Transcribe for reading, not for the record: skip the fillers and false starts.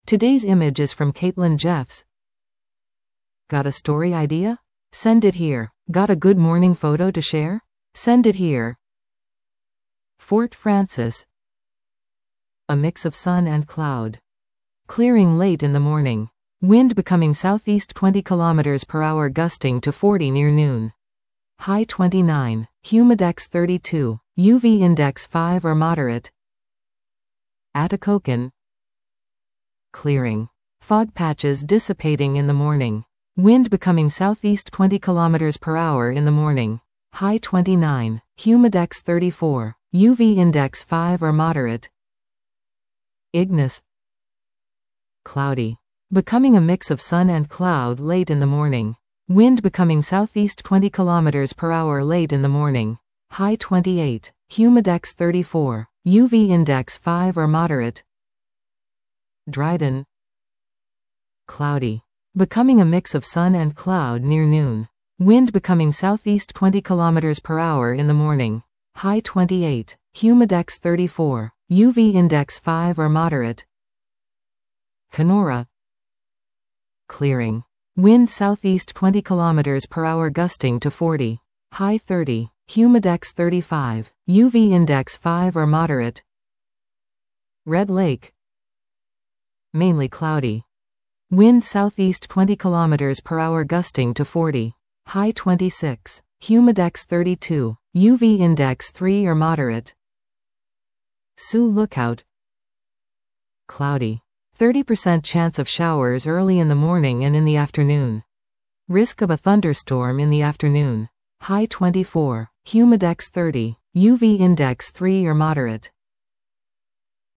Today's image is from Caitlin Jeffs. Got a story idea? Send it here. Got a good morning photo to share? Send it here. Fort Frances. A mix of sun and cloud. Clearing late in the morning. Wind becoming southeast 20 km/h gusting to 40 near noon. High 29, humidex 32, UV index 5 or moderate. Atikokan. Clearing. Fog patches dissipating in the morning. Wind becoming southeast 20 km/h in the morning. High 29, humidex 34, UV index 5 or moderate. Ignis. Cloudy. Becoming a mix of sun and cloud late in the morning. Wind becoming southeast 20 km/h late in the morning. High 28, humidex 34, UV index 5 or moderate. Dryden. Cloudy. Becoming a mix of sun and cloud near noon. Wind becoming southeast 20 km/h in the morning. High 28, humidex 34, UV index 5 or moderate. Kenora. Clearing. Wind southeast 20 km/h gusting to 40. High 30, humidex 35, UV index 5 or moderate. Red Lake. Mainly cloudy. Wind southeast 20 km/h gusting to 40. High 26, humidex 32, UV index 3 or moderate. Sioux Lookout. Cloudy. 30% chance of showers early in the morning and in the afternoon. Risk of a thunderstorm in the afternoon. High 24, humidex 30, UV index 3 or moderate.